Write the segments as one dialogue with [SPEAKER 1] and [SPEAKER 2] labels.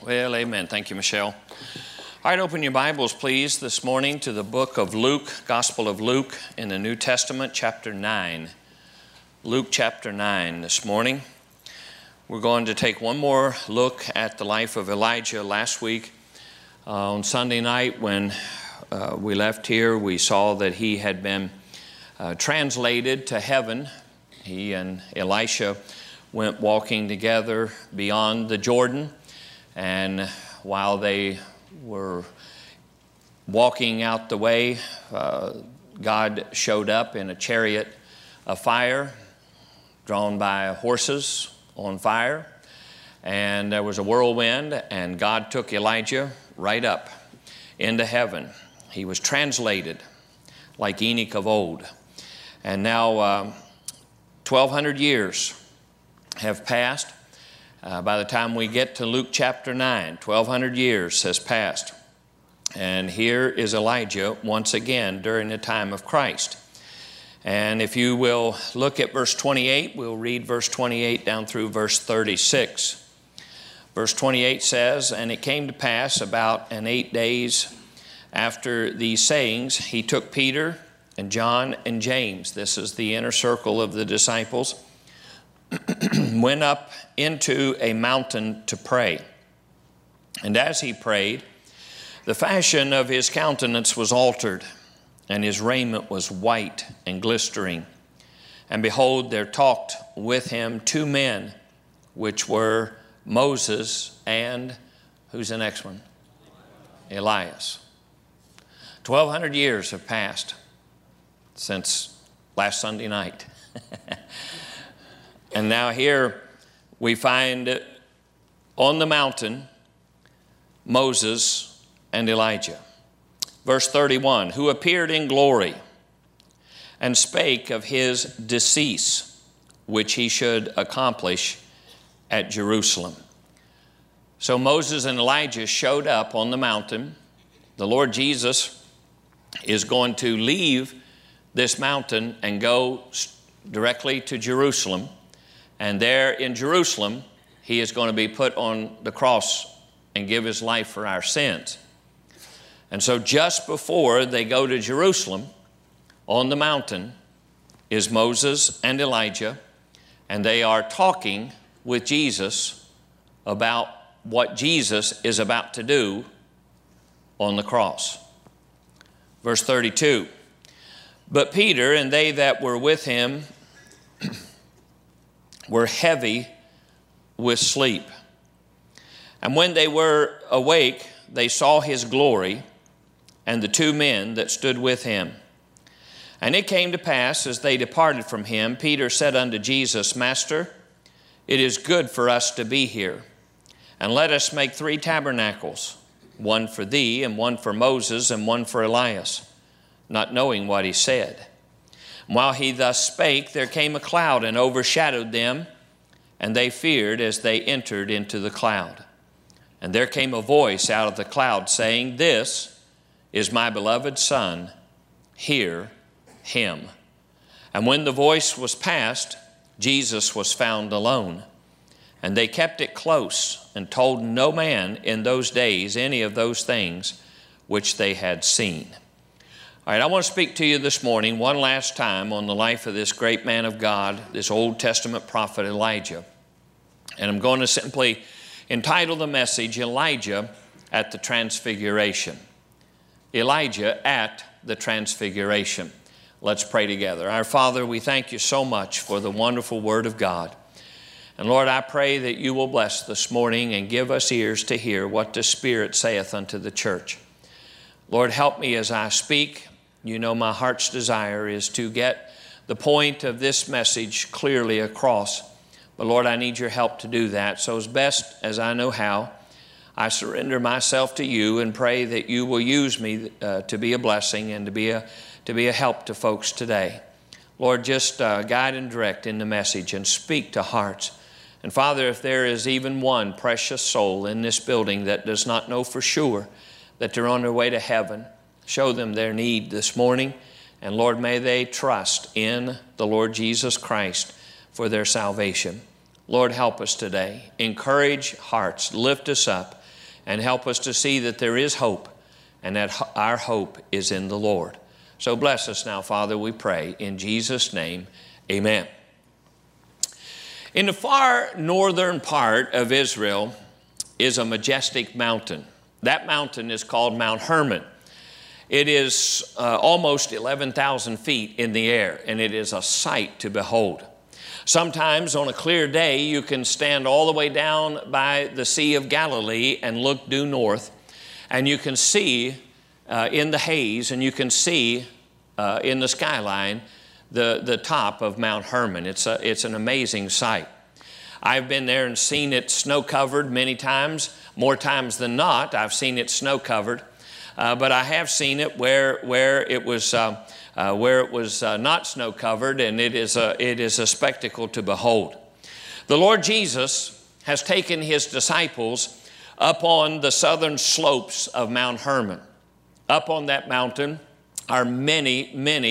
[SPEAKER 1] Well, amen. Thank you, Michelle. All right, open your Bibles, please, this morning to the book of Luke, Gospel of Luke in the New Testament, chapter 9. Luke chapter 9 this morning. We're going to take one more look at the life of Elijah. Last week on Sunday night when we left here, we saw that he had been translated to heaven. He and Elisha went walking together beyond the Jordan, and while they were walking out the way, God showed up in a chariot of fire drawn by horses on fire, and there was a whirlwind, and God took Elijah right up into heaven. He was translated like Enoch of old. And now 1,200 years have passed. By the time we get to Luke chapter 9, 1,200 years has passed. And here is Elijah once again during the time of Christ. And if you will look at verse 28, we'll read verse 28 down through verse 36. Verse 28 says, "And it came to pass about 8 days after these sayings, he took Peter and John and James," this is the inner circle of the disciples, "went up into a mountain to pray. And as he prayed, the fashion of his countenance was altered, and his raiment was white and glistering. And behold, there talked with him 2 men, which were Moses and," who's the next one? Elias. 1,200 years have passed since last Sunday night. And now here we find on the mountain Moses and Elijah. Verse 31, "who appeared in glory and spake of his decease, which he should accomplish at Jerusalem." So Moses and Elijah showed up on the mountain. The Lord Jesus is going to leave this mountain and go directly to Jerusalem. And there in Jerusalem, he is going to be put on the cross and give his life for our sins. And so just before they go to Jerusalem, on the mountain is Moses and Elijah, and they are talking with Jesus about what Jesus is about to do on the cross. Verse 32, "But Peter and they that were with him were heavy with sleep. And when they were awake, they saw his glory and the 2 men that stood with him. And it came to pass, as they departed from him, Peter said unto Jesus, Master, it is good for us to be here. And let us make 3 tabernacles, one for thee, and one for Moses, and one for Elias, not knowing what he said. While he thus spake, there came a cloud and overshadowed them, and they feared as they entered into the cloud. And there came a voice out of the cloud, saying, This is my beloved Son, hear him. And when the voice was past, Jesus was found alone. And they kept it close, and told no man in those days any of those things which they had seen." All right, I want to speak to you this morning one last time on the life of this great man of God, this Old Testament prophet Elijah. And I'm going to simply entitle the message, Elijah at the Transfiguration. Elijah at the Transfiguration. Let's pray together. Our Father, we thank you so much for the wonderful Word of God. And Lord, I pray that you will bless this morning and give us ears to hear what the Spirit saith unto the church. Lord, help me as I speak. You know my heart's desire is to get the point of this message clearly across. But Lord, I need your help to do that. So as best as I know how, I surrender myself to you and pray that you will use me to be a blessing and to be a help to folks today. Lord, just guide and direct in the message and speak to hearts. And Father, if there is even one precious soul in this building that does not know for sure that they're on their way to heaven, show them their need this morning. And Lord, may they trust in the Lord Jesus Christ for their salvation. Lord, help us today. Encourage hearts. Lift us up. and help us to see that there is hope and that our hope is in the Lord. So bless us now, Father, we pray. In Jesus' name, amen. In the far northern part of Israel is a majestic mountain. That mountain is called Mount Hermon. It is almost 11,000 feet in the air, and it is a sight to behold. Sometimes on a clear day, you can stand all the way down by the Sea of Galilee and look due north, and you can see in the haze, and you can see in the skyline the top of Mount Hermon. It's an amazing sight. I've been there and seen it snow-covered many times. More times than not, I've seen it snow-covered. But I have seen it where it was not snow-covered, and it is a spectacle to behold. The Lord Jesus has taken his disciples up on the southern slopes of Mount Hermon. Up on that mountain are many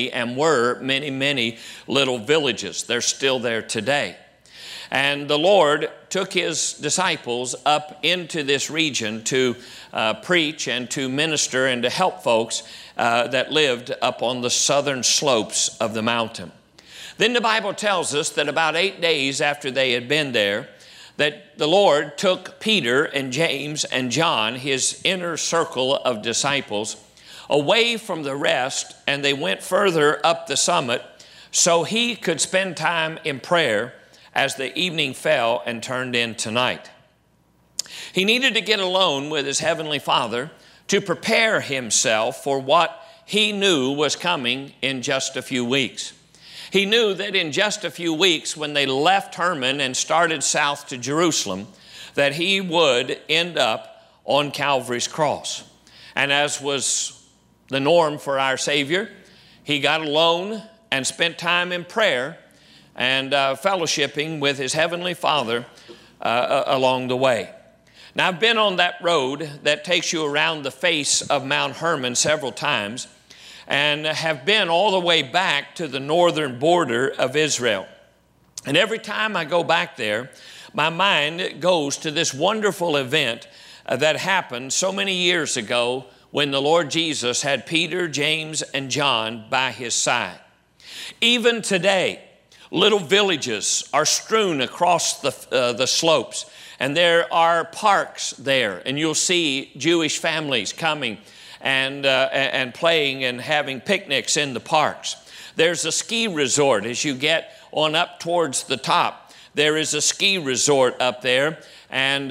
[SPEAKER 1] little villages. They're still there today. And the Lord took his disciples up into this region to preach and to minister and to help folks that lived up on the southern slopes of the mountain. Then the Bible tells us that about 8 days after they had been there, that the Lord took Peter and James and John, his inner circle of disciples, away from the rest, and they went further up the summit so he could spend time in prayer as the evening fell and turned into night. He needed to get alone with his heavenly Father to prepare himself for what he knew was coming in just a few weeks. He knew that in just a few weeks, when they left Hermon and started south to Jerusalem, that he would end up on Calvary's cross. And as was the norm for our Savior, he got alone and spent time in prayer and fellowshipping with his heavenly Father along the way. Now, I've been on that road that takes you around the face of Mount Hermon several times, and have been all the way back to the northern border of Israel. And every time I go back there, my mind goes to this wonderful event that happened so many years ago when the Lord Jesus had Peter, James, and John by his side. Even today, little villages are strewn across the slopes, and there are parks there, and you'll see Jewish families coming and playing and having picnics in the parks. There's a ski resort as you get on up towards the top. There is a ski resort up there, and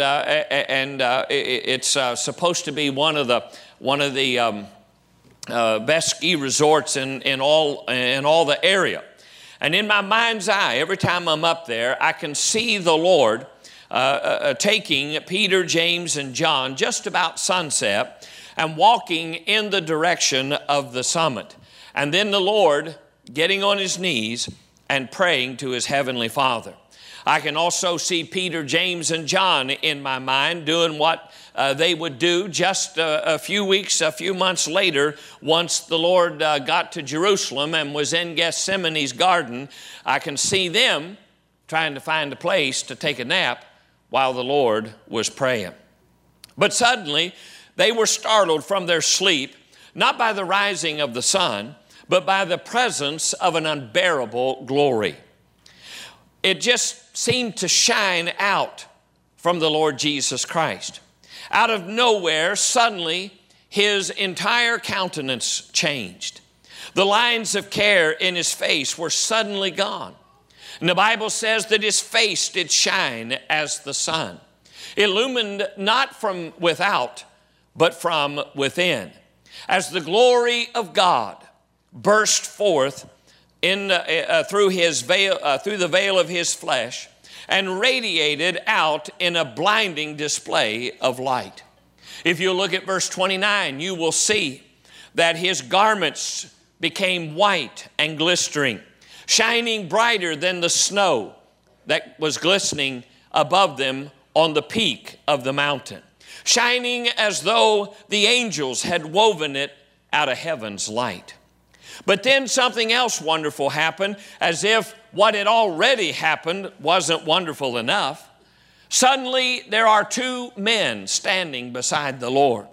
[SPEAKER 1] it's supposed to be one of the best ski resorts in all the area. And in my mind's eye, every time I'm up there, I can see the Lord taking Peter, James, and John just about sunset and walking in the direction of the summit. And then the Lord getting on his knees and praying to his heavenly Father. I can also see Peter, James, and John in my mind doing what they would do just a few months later, once the Lord got to Jerusalem and was in Gethsemane's garden. I can see them trying to find a place to take a nap while the Lord was praying. But suddenly, they were startled from their sleep, not by the rising of the sun, but by the presence of an unbearable glory. It just seemed to shine out from the Lord Jesus Christ. Out of nowhere, suddenly, his entire countenance changed. The lines of care in his face were suddenly gone. And the Bible says that his face did shine as the sun, illumined not from without, but from within, as the glory of God burst forth through the veil of his flesh, and radiated out in a blinding display of light. If you look at verse 29, you will see that his garments became white and glistering, shining brighter than the snow that was glistening above them on the peak of the mountain, shining as though the angels had woven it out of heaven's light. But then something else wonderful happened, as if what had already happened wasn't wonderful enough. Suddenly there are two men standing beside the Lord.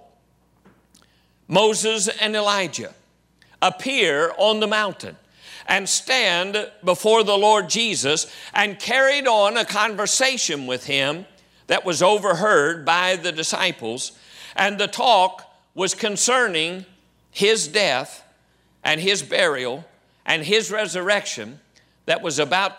[SPEAKER 1] Moses and Elijah appear on the mountain and stand before the Lord Jesus and carried on a conversation with him that was overheard by the disciples. And the talk was concerning his death and his burial and his resurrection that was about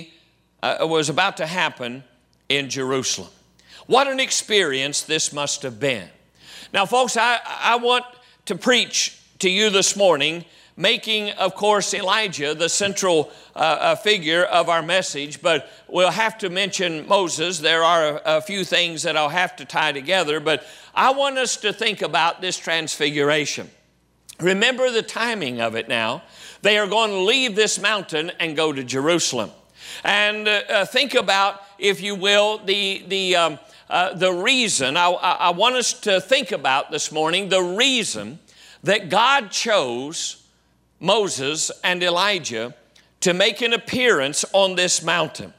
[SPEAKER 1] to happen in Jerusalem. What an experience this must have been. Now, folks, I want to preach to you this morning, making, of course, Elijah the central figure of our message, but we'll have to mention Moses. There are a few things that I'll have to tie together, but I want us to think about this transfiguration. Remember the timing of it now. They are going to leave this mountain and go to Jerusalem. And think about, if you will, the reason. I want us to think about this morning the reason that God chose Moses and Elijah to make an appearance on this mountain.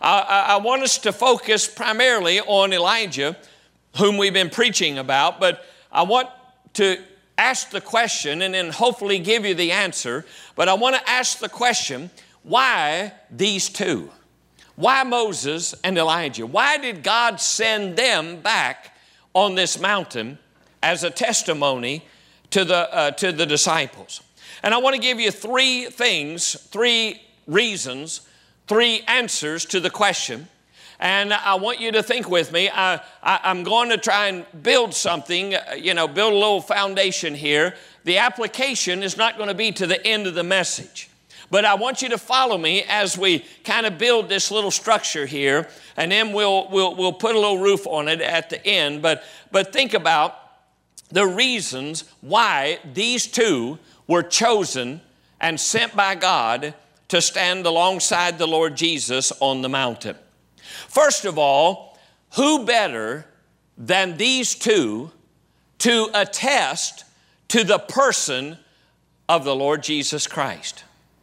[SPEAKER 1] I want us to focus primarily on Elijah, whom we've been preaching about, but I want to ask the question and then hopefully give you the answer. But I want to ask the question, why these two? Why Moses and Elijah? Why did God send them back on this mountain as a testimony to the disciples? And I want to give you three things, three reasons, three answers to the question. And I want you to think with me. I'm going to try and build something, build a little foundation here. The application is not going to be to the end of the message. But I want you to follow me as we kind of build this little structure here, and then we'll put a little roof on it at the end. But think about the reasons why these two were chosen and sent by God to stand alongside the Lord Jesus on the mountain. First of all, who better than these two to attest to the person of the Lord Jesus Christ?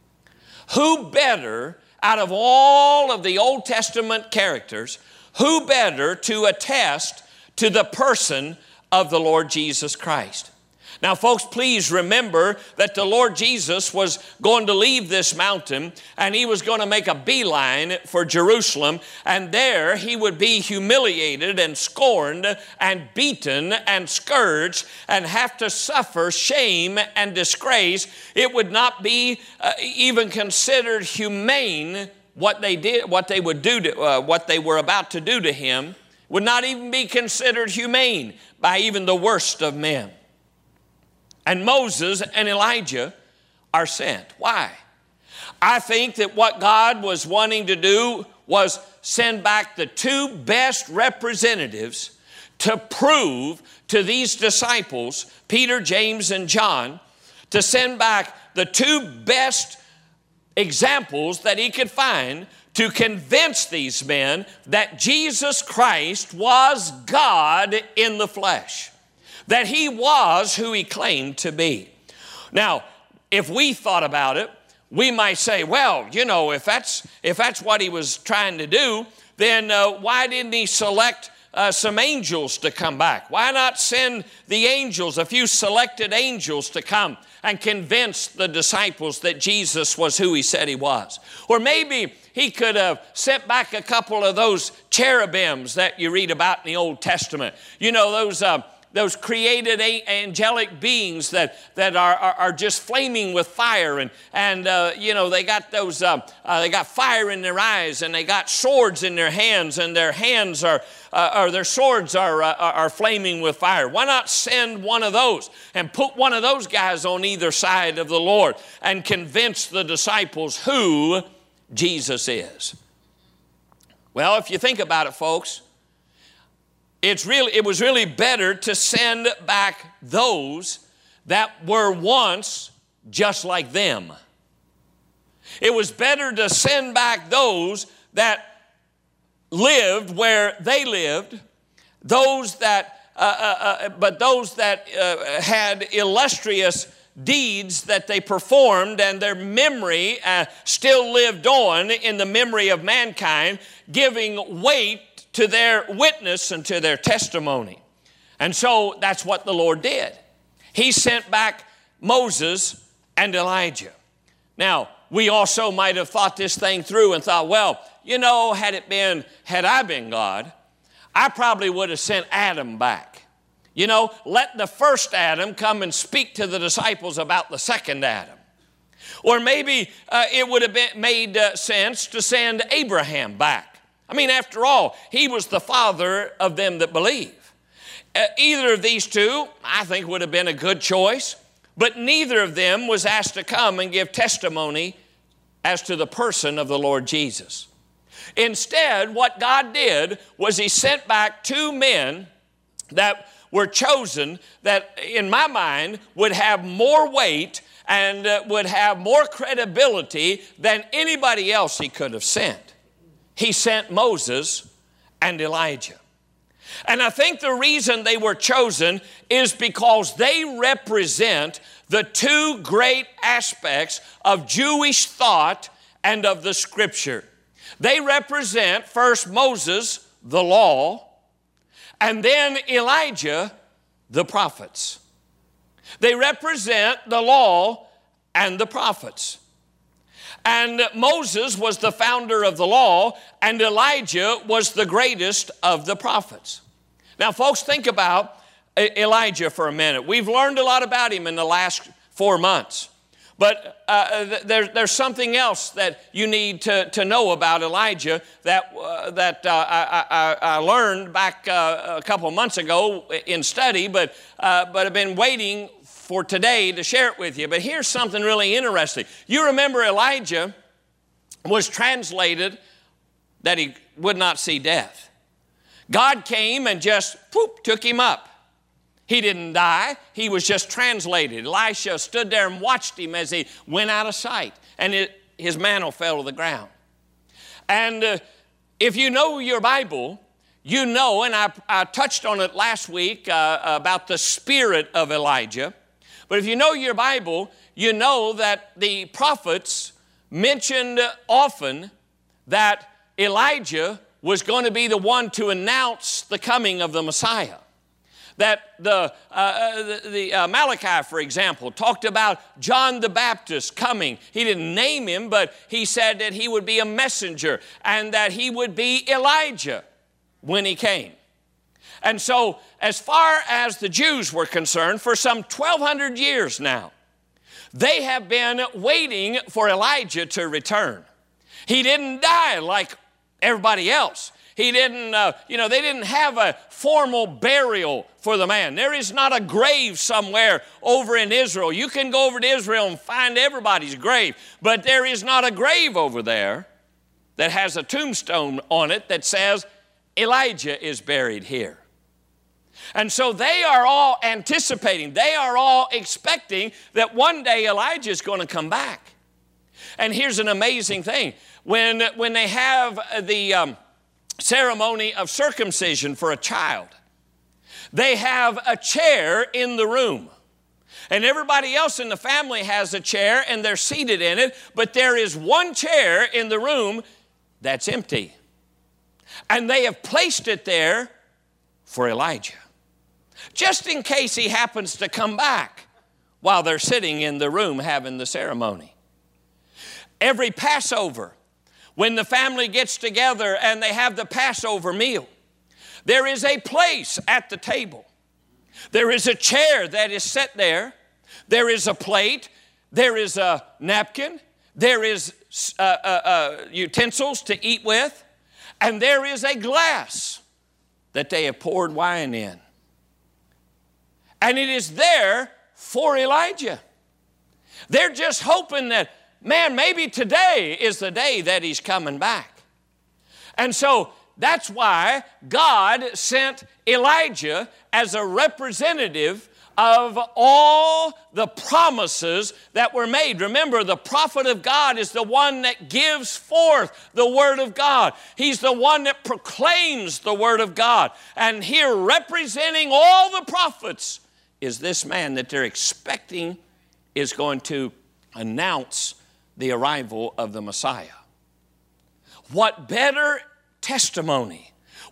[SPEAKER 1] Who better, out of all of the Old Testament characters, who better to attest to the person of the Lord Jesus Christ? Now, folks, please remember that the Lord Jesus was going to leave this mountain and he was going to make a beeline for Jerusalem, and there he would be humiliated and scorned and beaten and scourged and have to suffer shame and disgrace. It would not be even considered humane what they did, what they would do to, what they were about to do to him would not even be considered humane by even the worst of men. And Moses and Elijah are sent. Why? I think that what God was wanting to do was send back the two best representatives to prove to these disciples, Peter, James, and John, to send back the two best examples that he could find to convince these men that Jesus Christ was God in the flesh, that he was who he claimed to be. Now, if we thought about it, we might say, well, if that's what he was trying to do, then why didn't he select some angels to come back? Why not send the angels, a few selected angels, to come and convince the disciples that Jesus was who he said he was? Or maybe he could have sent back a couple of those cherubims that you read about in the Old Testament. Those created angelic beings that are just flaming with fire, and they got those they got fire in their eyes, and they got swords in their hands, and their hands their swords are flaming with fire. Why not send one of those and put one of those guys on either side of the Lord and convince the disciples who Jesus is? Well, if you think about it, folks, it was really better to send back those that were once just like them. It was better to send back those that lived where they lived, those that had illustrious deeds that they performed, and their memory still lived on in the memory of mankind, giving weight to their witness and to their testimony. And so that's what the Lord did. He sent back Moses and Elijah. Now, we also might have thought this thing through and thought, well, you know, had I been God, I probably would have sent Adam back. You know, let the first Adam come and speak to the disciples about the second Adam. Or maybe it would have made sense to send Abraham back. I mean, after all, he was the father of them that believe. Either of these two, I think, would have been a good choice, but neither of them was asked to come and give testimony as to the person of the Lord Jesus. Instead, what God did was He sent back two men that were chosen that, in my mind, would have more weight and would have more credibility than anybody else He could have sent. He sent Moses and Elijah. And I think the reason they were chosen is because they represent the two great aspects of Jewish thought and of the Scripture. They represent first Moses, the law, and then Elijah, the prophets. They represent the law and the prophets. And Moses was the founder of the law, and Elijah was the greatest of the prophets. Now, folks, think about Elijah for a minute. We've learned a lot about him in the last 4 months. But there's something else that you need to know about Elijah that I learned back a couple of months ago in study, but I've been waiting for today to share it with you. But here's something really interesting. You remember Elijah was translated that he would not see death. God came and just took him up. He didn't die. He was just translated. Elisha stood there and watched him as he went out of sight, and his mantle fell to the ground. And if you know your Bible, you know, and I touched on it last week about the spirit of Elijah. But if you know your Bible, you know that the prophets mentioned often that Elijah was going to be the one to announce the coming of the Messiah. That the Malachi, for example, talked about John the Baptist coming. He didn't name him, but he said that he would be a messenger and that he would be Elijah when he came. And so, as far as the Jews were concerned, for some 1,200 years now, they have been waiting for Elijah to return. He didn't die like everybody else. He didn't, they didn't have a formal burial for the man. There is not a grave somewhere over in Israel. You can go over to Israel and find everybody's grave, but there is not a grave over there that has a tombstone on it that says Elijah is buried here. And so they are all anticipating, they are all expecting that one day Elijah is going to come back. And here's an amazing thing. When they have the ceremony of circumcision for a child, they have a chair in the room. And everybody else in the family has a chair and they're seated in it, but there is one chair in the room that's empty. And they have placed it there for Elijah, just in case he happens to come back while they're sitting in the room having the ceremony. Every Passover, when the family gets together and they have the Passover meal, there is a place at the table. There is a chair that is set there. There is a plate. There is a napkin. There is utensils to eat with. And there is a glass that they have poured wine in. And it is there for Elijah. They're just hoping that, man, maybe today is the day that he's coming back. And so that's why God sent Elijah as a representative of all the promises that were made. Remember, the prophet of God is the one that gives forth the Word of God. He's the one that proclaims the Word of God. And here, representing all the prophets, is this man that they're expecting is going to announce the arrival of the Messiah. What better testimony,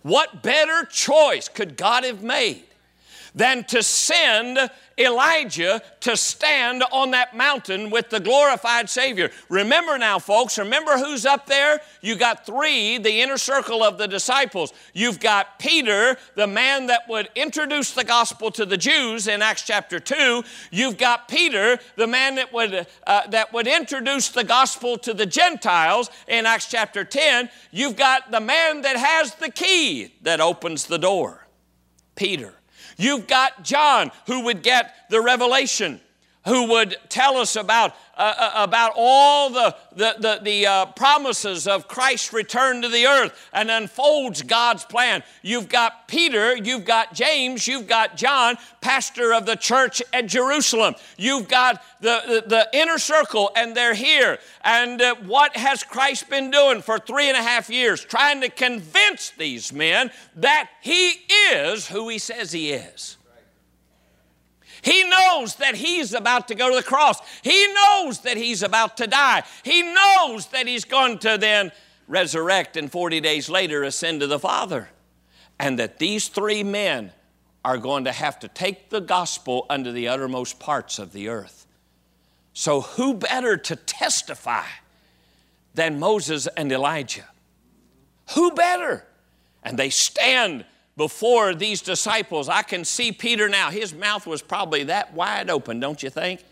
[SPEAKER 1] What better choice could God have made than to send Elijah to stand on that mountain with the glorified Savior? Remember now, folks, remember who's up there? You got three, the inner circle of the disciples. You've got Peter, the man that would introduce the gospel to the Jews in Acts chapter 2. You've got Peter, the man that would introduce the gospel to the Gentiles in Acts chapter 10. You've got the man that has the key that opens the door, Peter. You've got John, who would get the revelation, who would tell us about all the promises of Christ's return to the earth and unfolds God's plan. You've got Peter, you've got James, you've got John, pastor of the church at Jerusalem. You've got the inner circle, and they're here. And what has Christ been doing for 3.5 years? Trying to convince these men that He is who He says He is. He knows that He's about to go to the cross. He knows that He's about to die. He knows that He's going to then resurrect and 40 days later ascend to the Father. And that these three men are going to have to take the gospel unto the uttermost parts of the earth. So who better to testify than Moses and Elijah? Who better? And they stand before these disciples. I can see Peter now. His mouth was probably that wide open, don't you think?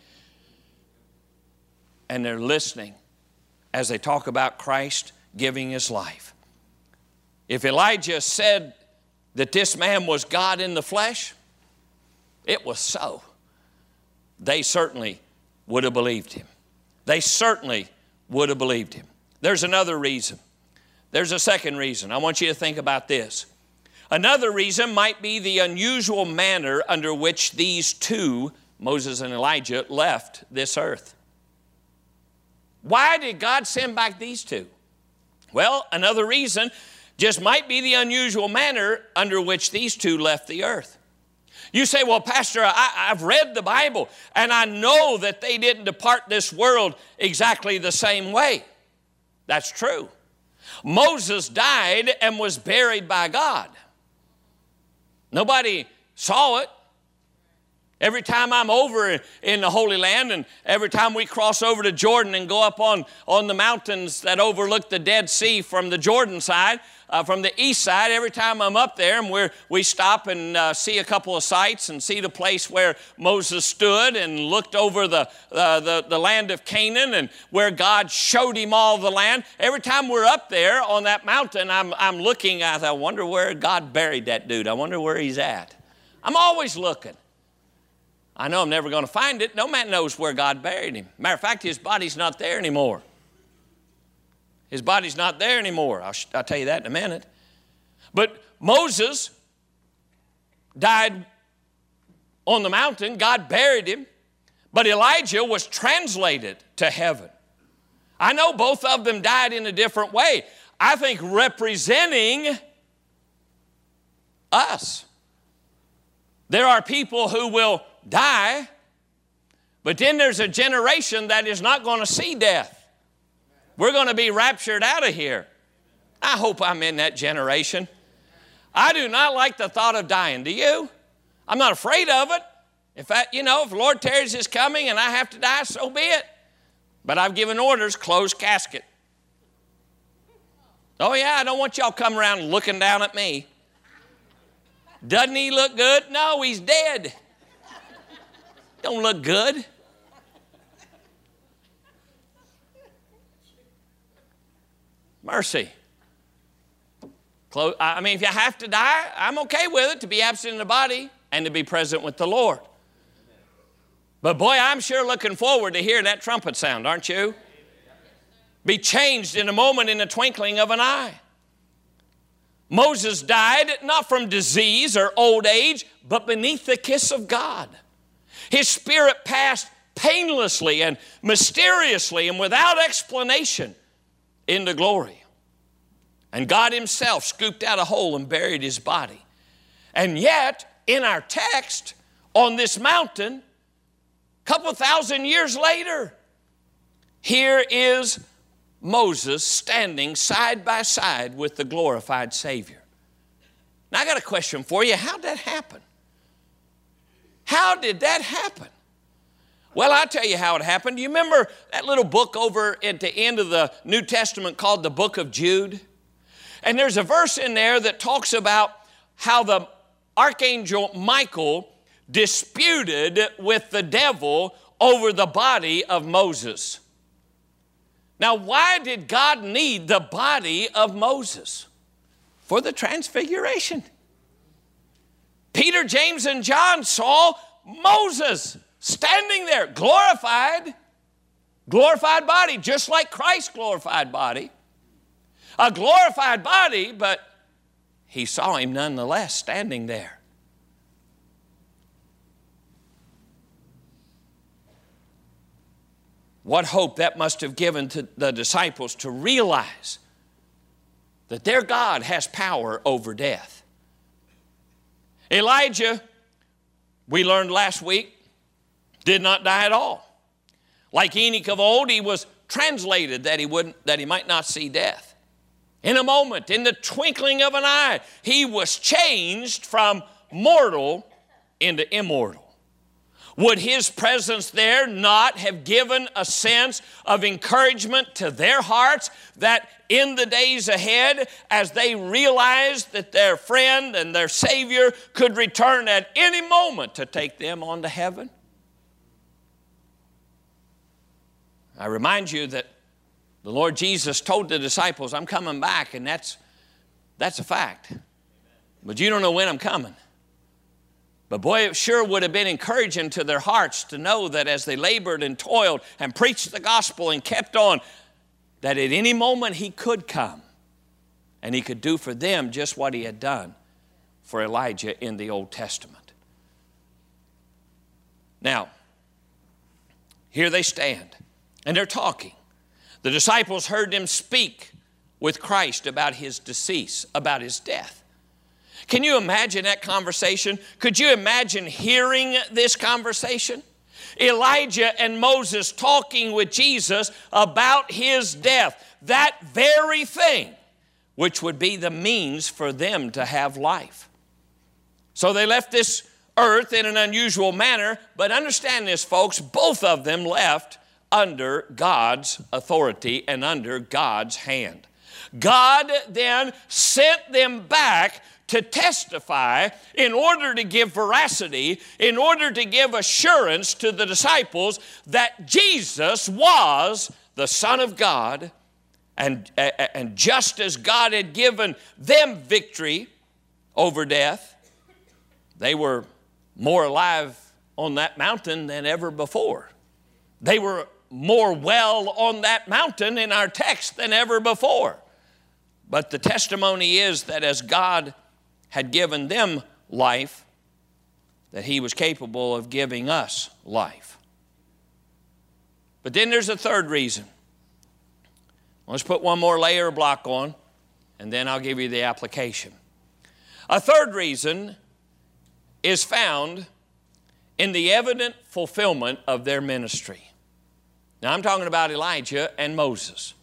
[SPEAKER 1] And they're listening as they talk about Christ giving His life. If Elijah said that this man was God in the flesh, it was so. They certainly would have believed him. They certainly would have believed him. There's another reason. There's a second reason. I want you to think about this. Another reason might be the unusual manner under which these two, Moses and Elijah, left this earth. Why did God send back these two? Well, another reason just might be the unusual manner under which these two left the earth. You say, well, Pastor, I've read the Bible, and I know that they didn't depart this world exactly the same way. That's true. Moses died and was buried by God. Nobody saw it. Every time I'm over in the Holy Land, and every time we cross over to Jordan and go up on the mountains that overlook the Dead Sea from the Jordan side, from the east side, every time I'm up there and we stop and see a couple of sites and see the place where Moses stood and looked over the land of Canaan and where God showed him all the land. Every time we're up there on that mountain, I'm looking at, I wonder where God buried that dude. I wonder where he's at. I'm always looking. I know I'm never going to find it. No man knows where God buried him. Matter of fact, his body's not there anymore. His body's not there anymore. I'll tell you that in a minute. But Moses died on the mountain. God buried him. But Elijah was translated to heaven. I know both of them died in a different way. I think representing us. There are people who will die, but then there's a generation that is not going to see death. We're going to be raptured out of here. I hope I'm in that generation. I do not like the thought of dying. Do you? I'm not afraid of it. If the Lord tarries His coming and I have to die, so be it. But I've given orders, closed casket. Oh yeah, I don't want y'all come around looking down at me. Doesn't he look good? No, he's dead. Don't look good. Mercy. I mean, if you have to die, I'm okay with it, to be absent in the body and to be present with the Lord. But boy, I'm sure looking forward to hearing that trumpet sound, aren't you? Be changed in a moment, in the twinkling of an eye. Moses died not from disease or old age, but beneath the kiss of God. His spirit passed painlessly and mysteriously and without explanation into glory. And God Himself scooped out a hole and buried his body. And yet, in our text, on this mountain, a couple thousand years later, here is Moses standing side by side with the glorified Savior. Now, I got a question for you. How did that happen? How did that happen? Well, I'll tell you how it happened. Do you remember that little book over at the end of the New Testament called the Book of Jude? And there's a verse in there that talks about how the archangel Michael disputed with the devil over the body of Moses. Now, why did God need the body of Moses? For the transfiguration. Peter, James, and John saw Moses standing there, glorified body, just like Christ's glorified body. A glorified body, but he saw him nonetheless standing there. What hope that must have given to the disciples to realize that their God has power over death. Elijah, we learned last week, did not die at all. Like Enoch of old, he was translated that he might not see death. In a moment, in the twinkling of an eye, he was changed from mortal into immortal. Would his presence there not have given a sense of encouragement to their hearts that in the days ahead, as they realized that their friend and their Savior could return at any moment to take them on to heaven? I remind you that the Lord Jesus told the disciples, I'm coming back, and that's a fact. But you don't know when I'm coming. But boy, it sure would have been encouraging to their hearts to know that as they labored and toiled and preached the gospel and kept on, that at any moment he could come and he could do for them just what he had done for Elijah in the Old Testament. Now, here they stand and they're talking. The disciples heard them speak with Christ about his decease, about his death. Can you imagine that conversation? Could you imagine hearing this conversation? Elijah and Moses talking with Jesus about his death, that very thing which would be the means for them to have life. So they left this earth in an unusual manner, but understand this, folks, both of them left under God's authority and under God's hand. God then sent them back to testify in order to give veracity, in order to give assurance to the disciples that Jesus was the Son of God, and just as God had given them victory over death, they were more alive on that mountain than ever before. They were more well on that mountain in our text than ever before. But the testimony is that as God had given them life, that he was capable of giving us life. But then there's a third reason. Let's put one more layer of block on, and then I'll give you the application. A third reason is found in the evident fulfillment of their ministry. Now, I'm talking about Elijah and Moses.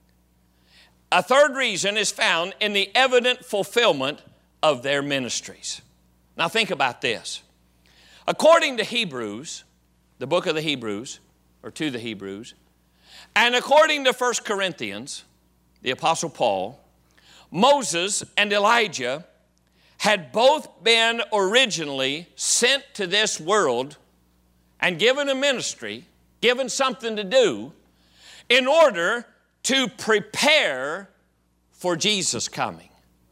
[SPEAKER 1] A third reason is found in the evident fulfillment of their ministries. Now think about this. According to Hebrews, the book of the Hebrews, or to the Hebrews, and according to 1 Corinthians, the Apostle Paul, Moses and Elijah had both been originally sent to this world and given a ministry, given something to do, in order to prepare for Jesus' coming.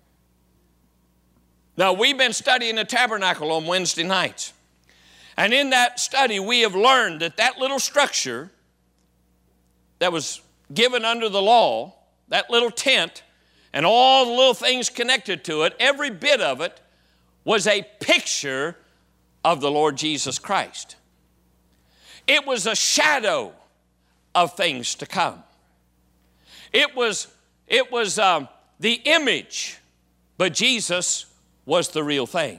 [SPEAKER 1] Now, we've been studying the tabernacle on Wednesday nights. And in that study, we have learned that that little structure that was given under the law, that little tent, and all the little things connected to it, every bit of it was a picture of the Lord Jesus Christ. It was a shadow of things to come. It was the image, but Jesus was the real thing.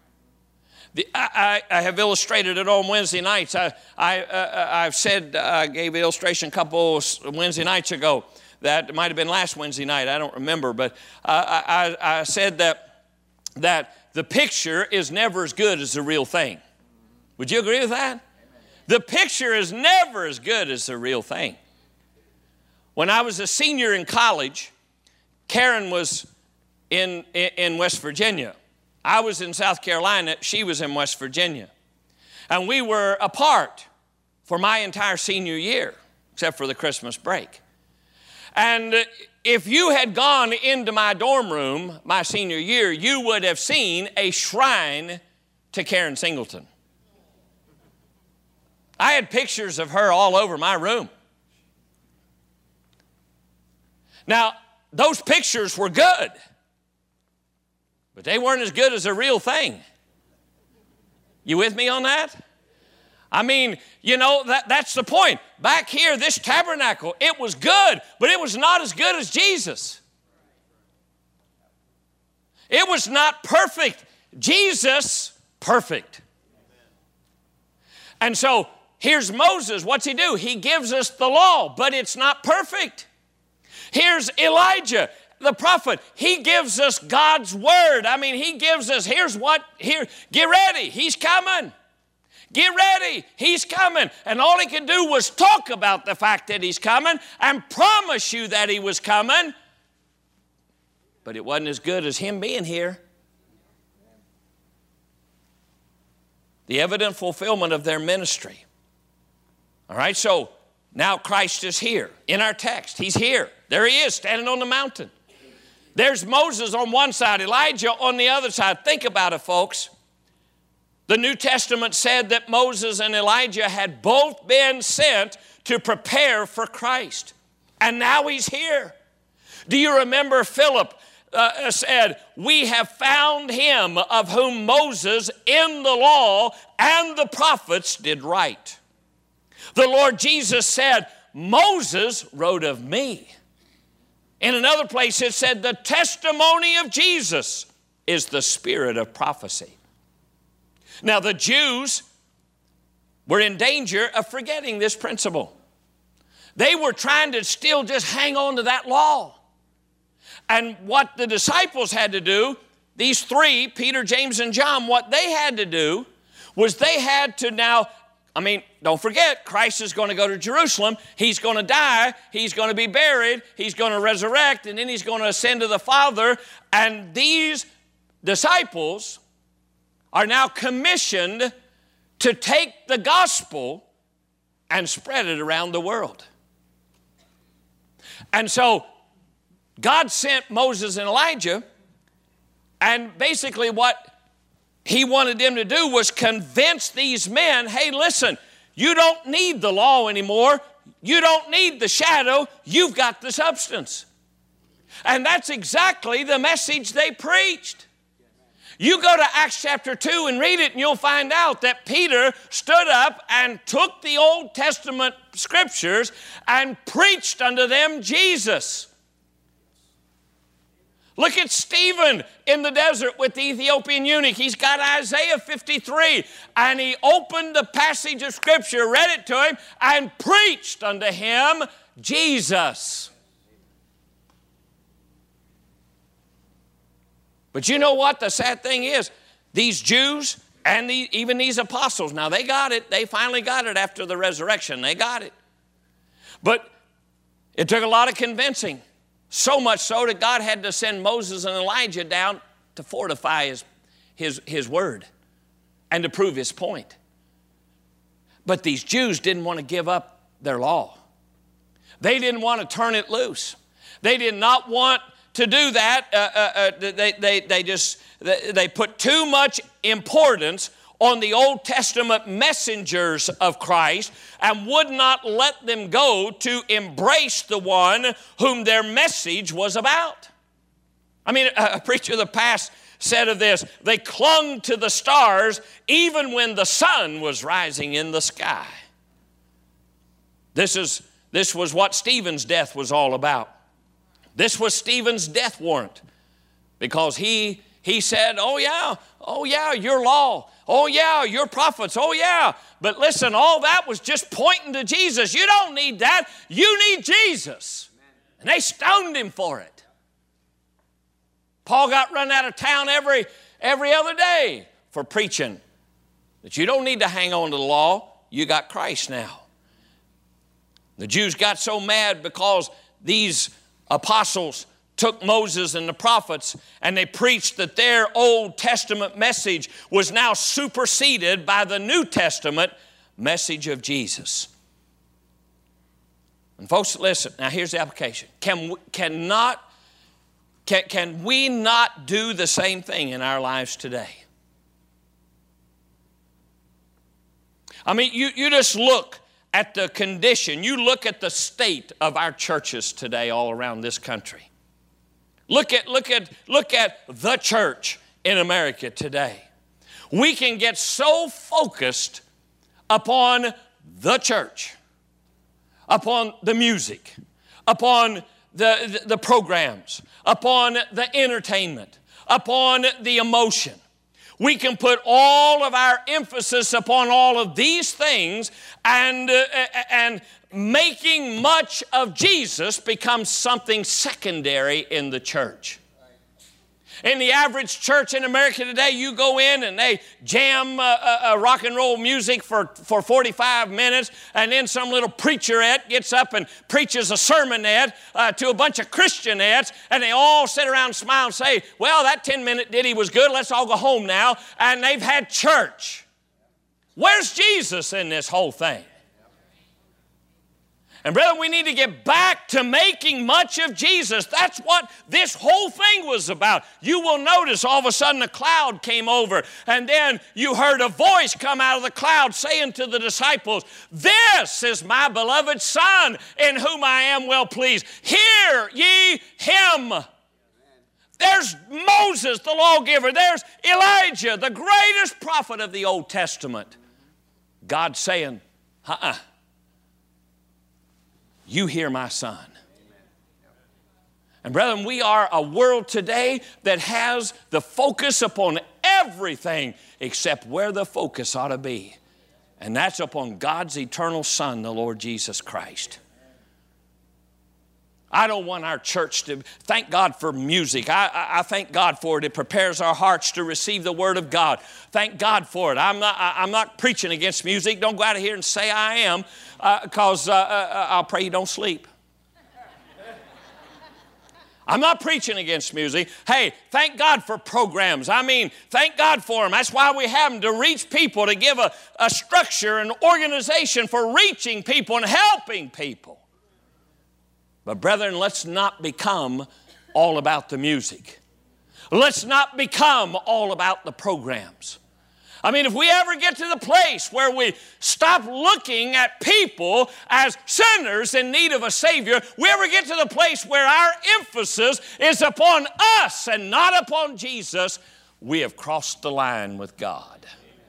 [SPEAKER 1] I have illustrated it on Wednesday nights. I've said, I gave an illustration a couple Wednesday nights ago. That might have been last Wednesday night. I don't remember. But I said that that the picture is never as good as the real thing. Would you agree with that? The picture is never as good as the real thing. When I was a senior in college, Karen was in West Virginia. I was in South Carolina. She was in West Virginia. And we were apart for my entire senior year, except for the Christmas break. And if you had gone into my dorm room my senior year, you would have seen a shrine to Karen Singleton. I had pictures of her all over my room. Now, those pictures were good, but they weren't as good as the real thing. You with me on that? I mean, you know, that's the point. Back here, this tabernacle, it was good, but it was not as good as Jesus. It was not perfect. Jesus, perfect. And so, here's Moses. What's he do? He gives us the law, but it's not perfect. Here's Elijah, the prophet. He gives us God's word. I mean, he gives us, get ready, he's coming. Get ready, he's coming. And all he could do was talk about the fact that he's coming and promise you that he was coming. But it wasn't as good as him being here. The evident fulfillment of their ministry. All right, so now Christ is here in our text. He's here. There he is, standing on the mountain. There's Moses on one side, Elijah on the other side. Think about it, folks. The New Testament said that Moses and Elijah had both been sent to prepare for Christ. And now he's here. Do you remember Philip said, we have found him of whom Moses in the law and the prophets did write. The Lord Jesus said, Moses wrote of me. In another place it said, the testimony of Jesus is the spirit of prophecy. Now the Jews were in danger of forgetting this principle. They were trying to still just hang on to that law. And what the disciples had to do, these three, Peter, James, and John, what they had to do was they had to now, don't forget, Christ is going to go to Jerusalem. He's going to die. He's going to be buried. He's going to resurrect, and then he's going to ascend to the Father. And these disciples are now commissioned to take the gospel and spread it around the world. And so God sent Moses and Elijah, and basically what he wanted them to do was convince these men, hey, listen, you don't need the law anymore. You don't need the shadow. You've got the substance. And that's exactly the message they preached. You go to Acts chapter 2 and read it, and you'll find out that Peter stood up and took the Old Testament scriptures and preached unto them Jesus. Look at Stephen in the desert with the Ethiopian eunuch. He's got Isaiah 53, and he opened the passage of Scripture, read it to him, and preached unto him Jesus. But you know what the sad thing is? These Jews and even these apostles, now they got it. They finally got it after the resurrection. They got it. But it took a lot of convincing. So much so that God had to send Moses and Elijah down to fortify his word and to prove his point. But these Jews didn't want to give up their law. They didn't want to turn it loose. They did not want to do that. They put too much importance on the Old Testament messengers of Christ and would not let them go to embrace the one whom their message was about. A preacher of the past said of this, they clung to the stars even when the sun was rising in the sky. This was what Stephen's death was all about. This was Stephen's death warrant because he said, oh yeah, your law. Oh yeah, your prophets. Oh yeah. But listen, all that was just pointing to Jesus. You don't need that. You need Jesus. And they stoned him for it. Paul got run out of town every other day for preaching that you don't need to hang on to the law. You got Christ now. The Jews got so mad because these apostles took Moses and the prophets and they preached that their Old Testament message was now superseded by the New Testament message of Jesus. And folks, listen, now here's the application. Can we not do the same thing in our lives today? I mean, you just look at the condition, you look at the state of our churches today all around this country. Look at the church in America today. We can get so focused upon the church, upon the music, upon the programs, upon the entertainment, upon the emotion. We can put all of our emphasis upon all of these things, and making much of Jesus becomes something secondary in the church. In the average church in America today, you go in and they jam rock and roll music for 45 minutes, and then some little preacherette gets up and preaches a sermonette to a bunch of Christianettes, and they all sit around and smile and say, well, that 10-minute ditty was good, let's all go home now, and they've had church. Where's Jesus in this whole thing? And brother, we need to get back to making much of Jesus. That's what this whole thing was about. You will notice all of a sudden a cloud came over, and then you heard a voice come out of the cloud saying to the disciples, this is my beloved Son in whom I am well pleased. Hear ye him. There's Moses, the lawgiver. There's Elijah, the greatest prophet of the Old Testament. God saying, you hear my Son. And brethren, we are a world today that has the focus upon everything except where the focus ought to be. And that's upon God's eternal Son, the Lord Jesus Christ. I don't want our church to, thank God for music. I thank God for it. It prepares our hearts to receive the Word of God. Thank God for it. I'm not preaching against music. Don't go out of here and say I am, because I'll pray you don't sleep. I'm not preaching against music. Hey, thank God for programs. I mean, thank God for them. That's why we have them, to reach people, to give a structure and organization for reaching people and helping people. But brethren, let's not become all about the music. Let's not become all about the programs. I mean, if we ever get to the place where we stop looking at people as sinners in need of a Savior, we ever get to the place where our emphasis is upon us and not upon Jesus, we have crossed the line with God.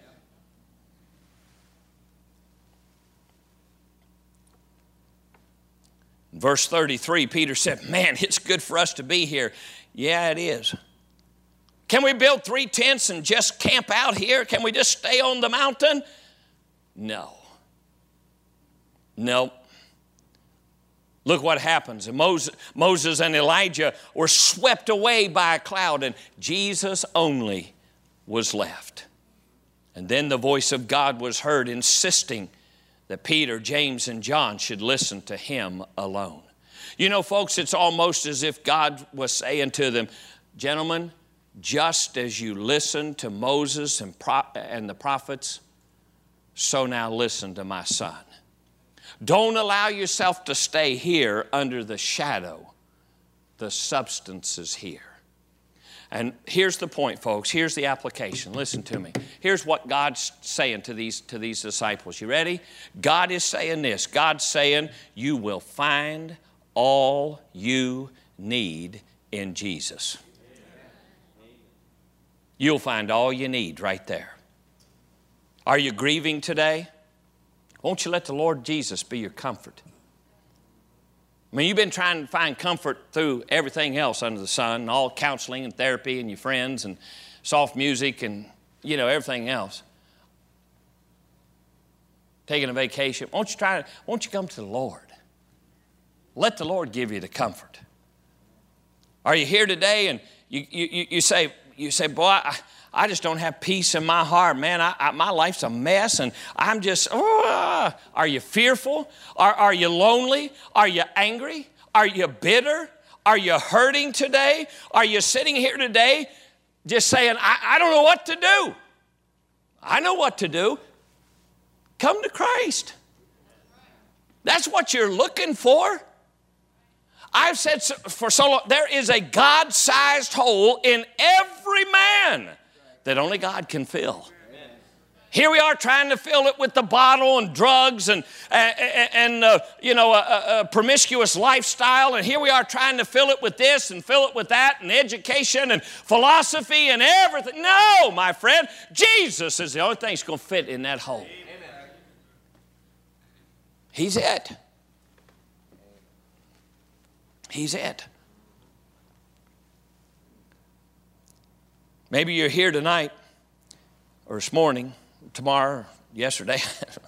[SPEAKER 1] Verse 33, Peter said, man, it's good for us to be here. Yeah, it is. Can we build 3 tents and just camp out here? Can we just stay on the mountain? No. Nope. Look what happens. Moses and Elijah were swept away by a cloud, and Jesus only was left. And then the voice of God was heard insisting that Peter, James, and John should listen to him alone. You know, folks, it's almost as if God was saying to them, gentlemen, just as you listened to Moses and the prophets, so now listen to my Son. Don't allow yourself to stay here under the shadow. The substance is here. And here's the point, folks. Here's the application. Listen to me. Here's what God's saying to these disciples. You ready? God is saying this. God's saying, you will find all you need in Jesus. You'll find all you need right there. Are you grieving today? Won't you let the Lord Jesus be your comfort? I mean, you've been trying to find comfort through everything else under the sun, and all counseling and therapy and your friends and soft music and, everything else. Taking a vacation. Won't you come to the Lord? Let the Lord give you the comfort. Are you here today and, You say, boy, I just don't have peace in my heart, man. My life's a mess, and I'm just, Are you fearful? Are you lonely? Are you angry? Are you bitter? Are you hurting today? Are you sitting here today just saying, I don't know what to do? I know what to do. Come to Christ. That's what you're looking for. I've said for so long, there is a God-sized hole in every man that only God can fill. Here we are trying to fill it with the bottle and drugs and a promiscuous lifestyle. And here we are trying to fill it with this and fill it with that and education and philosophy and everything. No, my friend, Jesus is the only thing that's going to fit in that hole. He's it. He's it. Maybe you're here tonight or this morning, tomorrow, yesterday.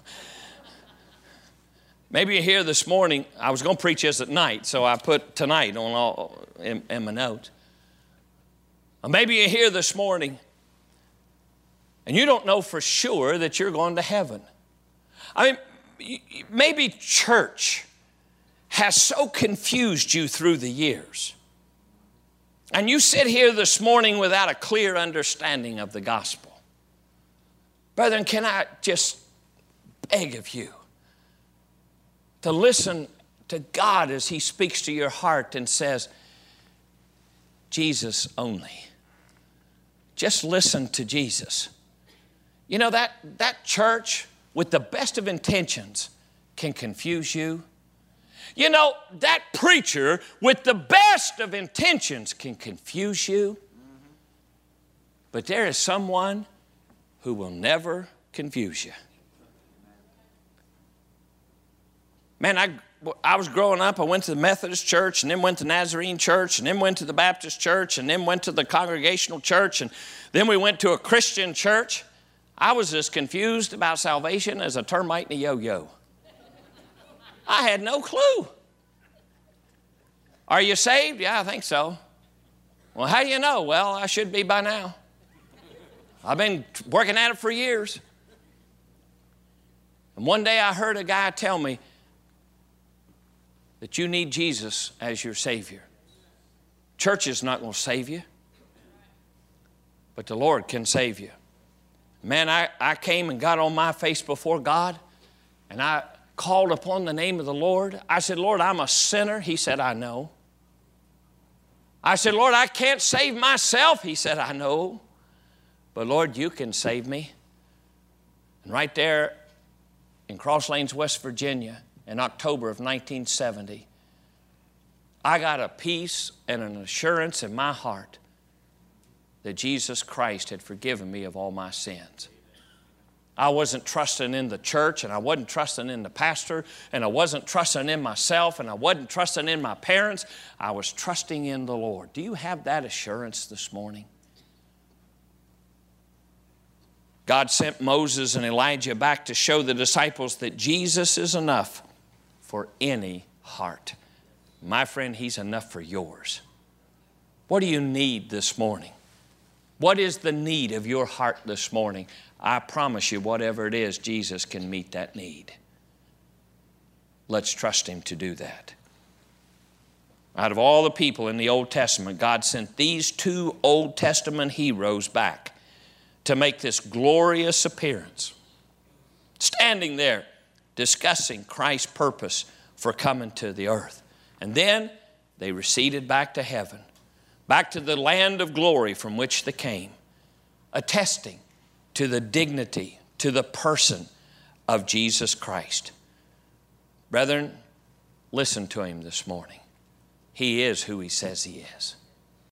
[SPEAKER 1] Maybe you're here this morning. I was going to preach this at night, so I put tonight on all in my notes. Or maybe you're here this morning and you don't know for sure that you're going to heaven. I mean, maybe church has so confused you through the years. And you sit here this morning without a clear understanding of the gospel. Brethren, can I just beg of you to listen to God as He speaks to your heart and says, Jesus only. Just listen to Jesus. You know, that church with the best of intentions can confuse you. You know, that preacher with the best of intentions can confuse you. But there is someone who will never confuse you. Man, I was growing up, I went to the Methodist church, and then went to Nazarene church, and then went to the Baptist church, and then went to the Congregational church, and then we went to a Christian church. I was as confused about salvation as a termite in a yo-yo. I had no clue. Are you saved? Yeah, I think so. Well, how do you know? Well, I should be by now. I've been working at it for years. And one day I heard a guy tell me that you need Jesus as your Savior. Church is not going to save you, but the Lord can save you. Man, I came and got on my face before God, and I called upon the name of the Lord. I said, Lord, I'm a sinner. He said, I know. I said, Lord, I can't save myself. He said, I know. But Lord, you can save me. And right there in Cross Lanes, West Virginia, in October of 1970, I got a peace and an assurance in my heart that Jesus Christ had forgiven me of all my sins. I wasn't trusting in the church, and I wasn't trusting in the pastor, and I wasn't trusting in myself, and I wasn't trusting in my parents. I was trusting in the Lord. Do you have that assurance this morning? God sent Moses and Elijah back to show the disciples that Jesus is enough for any heart. My friend, He's enough for yours. What do you need this morning? What is the need of your heart this morning? I promise you, whatever it is, Jesus can meet that need. Let's trust Him to do that. Out of all the people in the Old Testament, God sent these two Old Testament heroes back to make this glorious appearance, standing there discussing Christ's purpose for coming to the earth. And then they receded back to heaven, back to the land of glory from which they came, attesting to the dignity, to the person of Jesus Christ. Brethren, listen to Him this morning. He is who He says He is.